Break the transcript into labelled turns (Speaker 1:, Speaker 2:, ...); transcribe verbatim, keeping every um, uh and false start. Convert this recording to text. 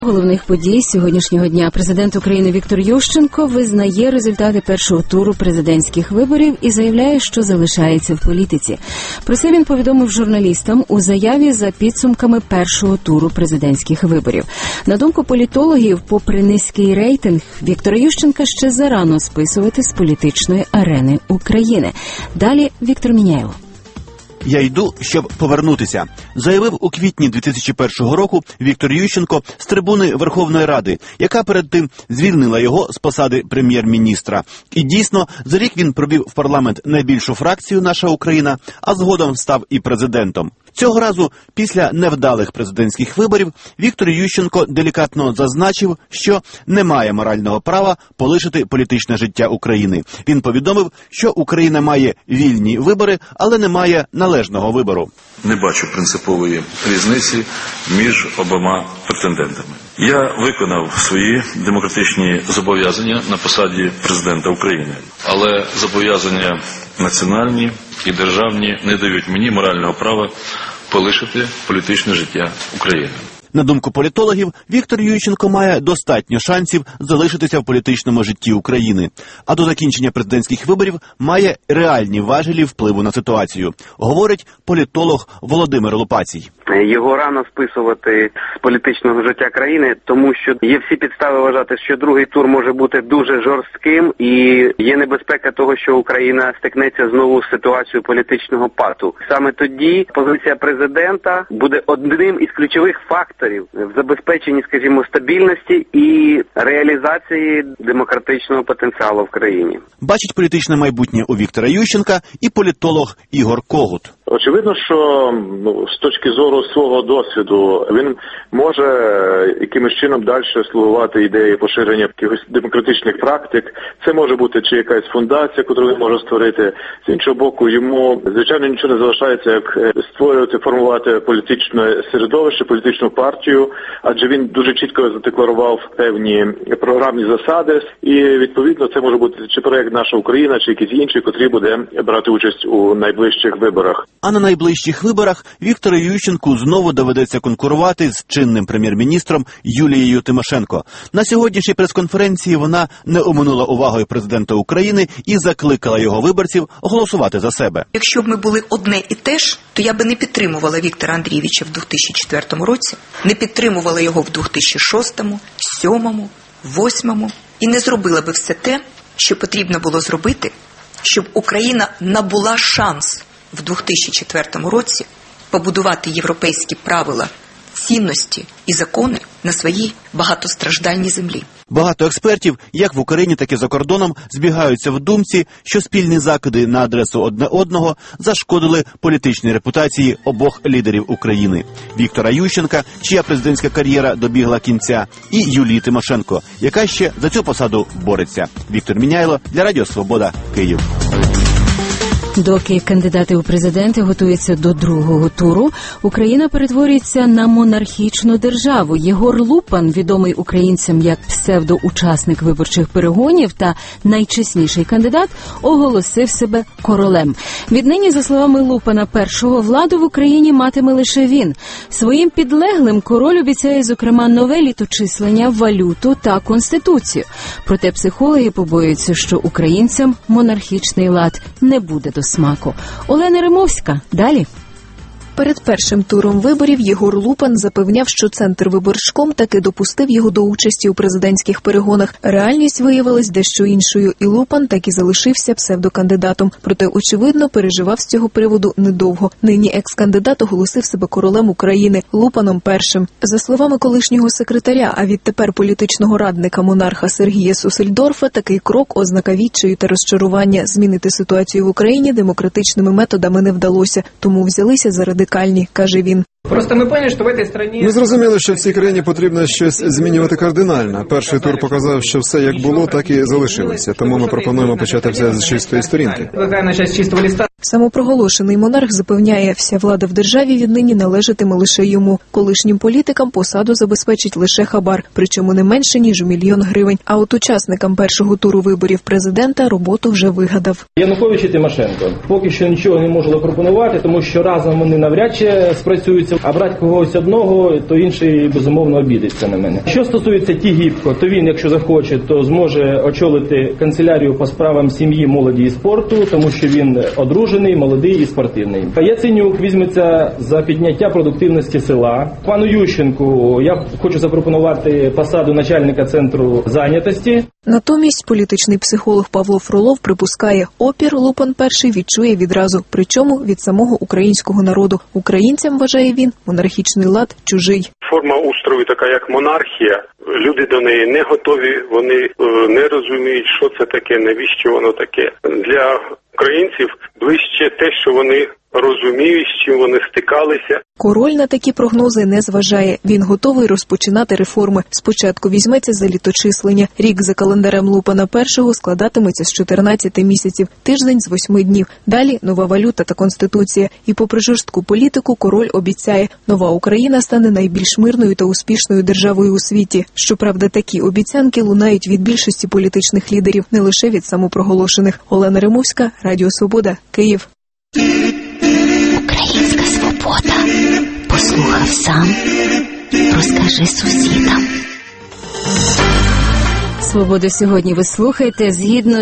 Speaker 1: Головних подій сьогоднішнього дня президент України Віктор Ющенко визнає результати першого туру президентських виборів і заявляє, що залишається в політиці. Про це він повідомив журналістам у заяві за підсумками першого туру президентських виборів. На думку політологів, попри низький рейтинг, Віктора Ющенка ще зарано списувати з політичної арени України. Далі Віктор Міняйло.
Speaker 2: «Я йду, щоб повернутися», заявив у квітні дві тисячі першого року Віктор Ющенко з трибуни Верховної Ради, яка перед тим звільнила його з посади прем'єр-міністра. І дійсно, за рік він провів в парламент найбільшу фракцію «Наша Україна», а згодом став і президентом. Цього разу, після невдалих президентських виборів, Віктор Ющенко делікатно зазначив, що не має морального права полишити політичне життя України. Він повідомив, що Україна має вільні вибори, але не має належного вибору.
Speaker 3: Не бачу принципової різниці між обома претендентами. Я виконав свої демократичні зобов'язання на посаді президента України, але зобов'язання національні і державні не дають мені морального права полишити політичне життя України.
Speaker 2: На думку політологів, Віктор Ющенко має достатньо шансів залишитися в політичному житті України, а до закінчення президентських виборів має реальні важелі впливу на ситуацію, говорить політолог Володимир Лопацій.
Speaker 4: Його рано списувати з політичного життя країни, тому що є всі підстави вважати, що другий тур може бути дуже жорстким і є небезпека того, що Україна стикнеться знову з ситуацією політичного пату. Саме тоді позиція президента буде одним із ключових факторів в забезпеченні, скажімо, стабільності і реалізації демократичного потенціалу в країні.
Speaker 2: Бачить політичне майбутнє у Віктора Ющенка і політолог Ігор Когут.
Speaker 5: Очевидно, що ну, з точки зору свого досвіду він може якимось чином далі слугувати ідеї поширення якихось демократичних практик. Це може бути чи якась фундація, яку він може створити. З іншого боку, йому, звичайно, нічого не залишається, як створювати, формувати політичне середовище, політичну партію, адже він дуже чітко задекларував певні програмні засади, і, відповідно, це може бути чи проєкт «Наша Україна», чи якийсь інший, котрий буде брати участь у найближчих виборах.
Speaker 2: А на найближчих виборах Віктору Ющенку знову доведеться конкурувати з чинним прем'єр-міністром Юлією Тимошенко. На сьогоднішній прес-конференції вона не оминула увагою президента України і закликала його виборців голосувати за себе.
Speaker 6: Якщо б ми були одне і те ж, то я би не підтримувала Віктора Андрійовича в дві тисячі четвертому році, не підтримувала його в дві тисячі шостому, дві тисячі сьомому, дві тисячі восьмому і не зробила би все те, що потрібно було зробити, щоб Україна набула шанс в дві тисячі четвертому році побудувати європейські правила, цінності і закони на своїй багатостраждальній землі.
Speaker 2: Багато експертів, як в Україні, так і за кордоном, збігаються в думці, що спільні закиди на адресу одне одного зашкодили політичній репутації обох лідерів України – Віктора Ющенка, чия президентська кар'єра добігла кінця, і Юлії Тимошенко, яка ще за цю посаду бореться. Віктор Міняйло для Радіо Свобода, Київ.
Speaker 1: Доки кандидати у президенти готуються до другого туру, Україна перетворюється на монархічну державу. Єгор Лупан, відомий українцям як псевдоучасник виборчих перегонів та найчесніший кандидат, оголосив себе королем. Віднині, за словами Лупана першого, владу в Україні матиме лише він. Своїм підлеглим король обіцяє, зокрема, нове літочислення, валюту та конституцію. Проте психологи побоюються, що українцям монархічний лад не буде до смаку. Олена Римовська. Далі.
Speaker 7: Перед першим туром виборів Єгор Лупан запевняв, що Центрвиборчком таки допустив його до участі у президентських перегонах. Реальність виявилась дещо іншою, і Лупан так і залишився псевдокандидатом. Проте, очевидно, переживав з цього приводу недовго. Нині екс-кандидат оголосив себе королем України, Лупаном першим. За словами колишнього секретаря, а відтепер політичного радника монарха Сергія Сусельдорфа, такий крок – ознака відчаю та розчарування. Змінити ситуацію в Україні демократичними методами не вдалося, тому взялися за радикальні, каже він.
Speaker 8: Просто ми поняли, що в цій країні...
Speaker 9: Ми зрозуміли, що в цій країні потрібно щось змінювати кардинально. Перший тур показав, що все як було, так і залишилося. Тому ми пропонуємо почати все з чистої сторінки.
Speaker 7: Самопроголошений монарх запевняє, вся влада в державі віднині належатиме лише йому. Колишнім політикам посаду забезпечить лише хабар, причому не менше, ніж у мільйон гривень. А от учасникам першого туру виборів президента роботу вже вигадав.
Speaker 8: Янукович і Тимошенко поки що нічого не можуть запропонувати, тому що разом вони навряд чи спрацюються, а брати когось одного, то інший, безумовно, обідеться на мене. Що стосується Тігіпко, то він, якщо захоче, то зможе очолити канцелярію по справам сім'ї, молоді і спорту, тому що він одружений, молодий і спортивний. Яценюк візьметься за підняття продуктивності села. Пану Ющенку я хочу запропонувати посаду начальника центру зайнятості.
Speaker 7: Натомість політичний психолог Павло Фролов припускає, опір Лупан перший відчує відразу, причому від самого українського народу. Українцям, вважає він, монархічний лад чужий.
Speaker 10: Форма устрою така, як монархія. Люди до неї не готові, вони е, не розуміють, що це таке, навіщо воно таке. Для українців ближче те, що вони розуміють, з чим вони стикалися.
Speaker 7: Король на такі прогнози не зважає. Він готовий розпочинати реформи. Спочатку візьметься за літочислення. Рік за календарем Лупана першого складатиметься з чотирнадцяти місяців, тиждень з восьми днів. Далі нова валюта та конституція. І попри жорстку політику, король обіцяє, нова Україна стане найбільш мирною та успішною державою у світі. Щоправда, такі обіцянки лунають від більшості політичних лідерів, не лише від самопроголошених. Олена Римовська, Радіо Свобода, Київ.
Speaker 11: Українська свобода. Послухав сам, розкажи сусідам.
Speaker 1: Свободу сьогодні ви слухаєте згідно